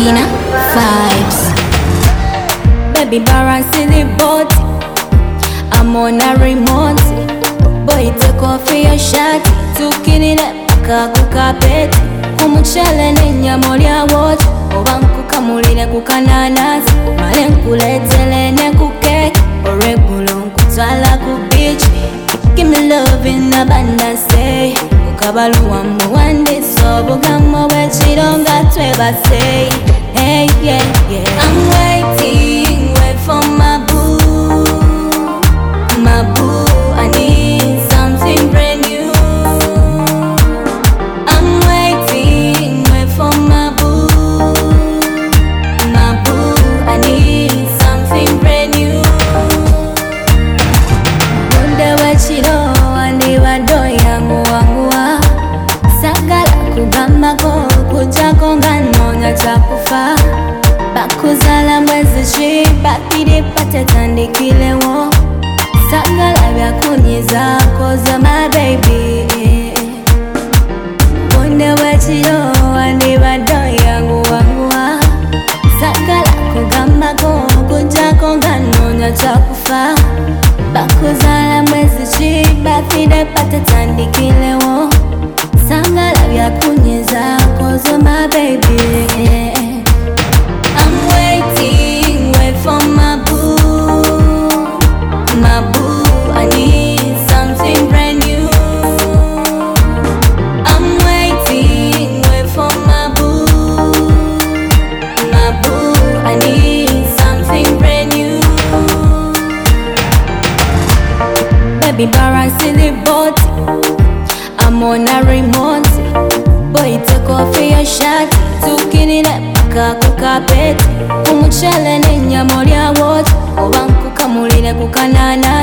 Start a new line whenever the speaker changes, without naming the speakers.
Sabina Vibes.
Baby balance the boat, I'm on a remote. Boy take off your shirt, tukinira paka ku carpet. Kumuchele n'inyama lya wote, oba nkukamulire ku kananasi, male nkuletele ne ku cake, oregulo nkutwala ku beach. Give me love in abundance, ukabaluwa muwandiso obugamo bw'ekironga twebase. Hey, yeah, yeah. I'm waiting, wait for my boo. My boo, I need something brand new. I'm waiting, wait for my boo. My boo, I need something brand new. Munde wechiro andi wadoya muwangua, sagala kugambako kujako nganonya chakufa. Bakuzala mwezi chi, bakide pate tandikilewo, sagala byakunyiza koza my baby. Munde wechiro andi wadoya muwangua, sagala kugambako kujako nganonya chakufa. Bakuzala mwezi chi, bakide pate tandikilewo, sagala byakunyiza koza my baby. I'm waiting, wait for my boo. My boo, I need something brand new. I'm waiting, wait for my boo. My boo, I need something brand new. Baby balance the boat, I'm on a remote. Boy take off your shirt, tukinira paka ku carpet. Kumuchele n'inyama lya wote, oba nkukamulire ku kanana.